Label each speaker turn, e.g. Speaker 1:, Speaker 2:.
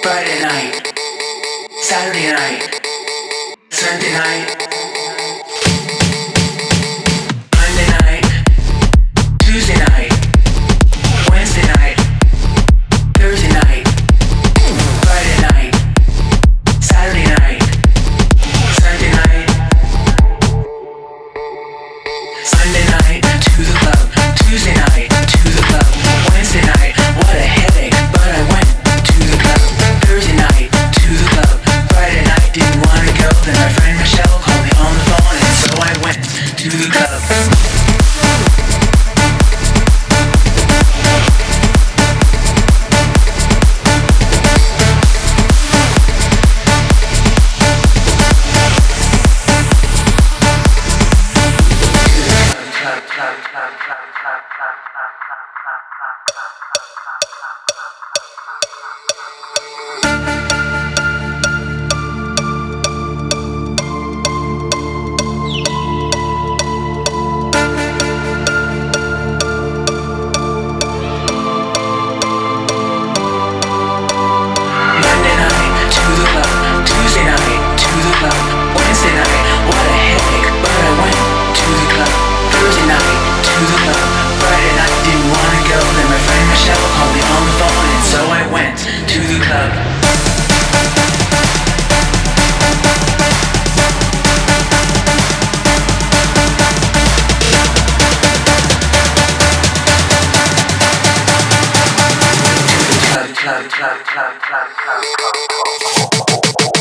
Speaker 1: Friday night, Saturday night, Sunday night, Monday night, Tuesday night, Wednesday night, Thursday night, Friday night, Saturday night, Sunday night, Sunday night, to the club, Tuesday night, to the club, Wednesday night, what a headache, but I went to the club, Thursday night, to the club, Friday night, didn't want to go, then my friend Michelle called me on the phone, and so I went to the club. Club.